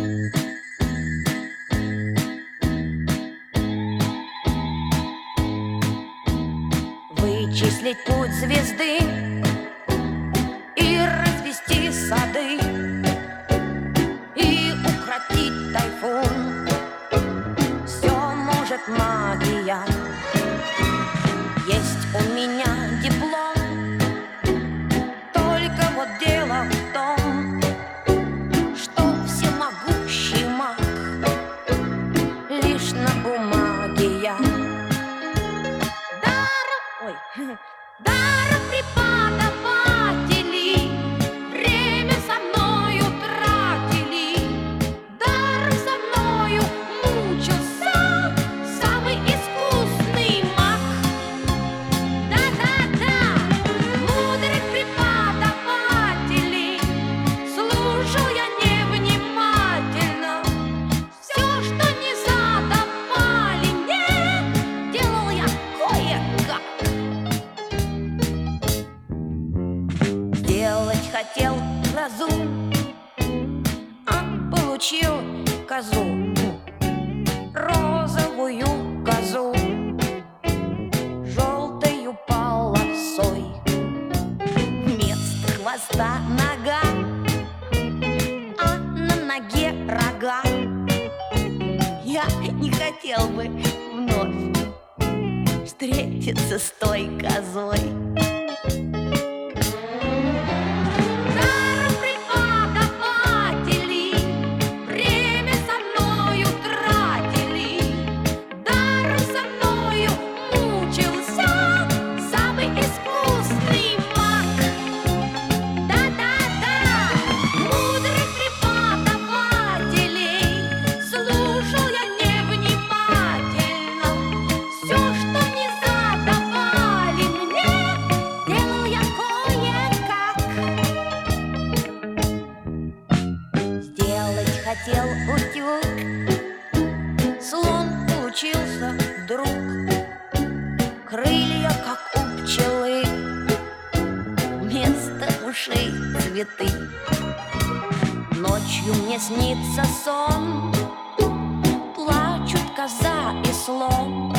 Вычислить путь звезды и развести сады, и укротить тайфун. Все может магия. Есть у меня диплом, только вот дело в том, что всемогущий маг лишь на бумаге я. Даром преподаватели время со мною тратили, даром со мною мучился самый искусный маг. Да-да-да, мудрых преподавателей слушал я невнимательно. Все, что не задавали мне, делал я кое-как. Делать хотел грозу, а получил козу, розовую козу, желтою полосой. Вместо хвоста нога, а на ноге рога. Я не хотел бы вновь встретиться с той козой. Хотел утюг, слон получился вдруг. Крылья, как у пчелы, вместо ушей цветы. Ночью мне снится сон, плачут коза и слон.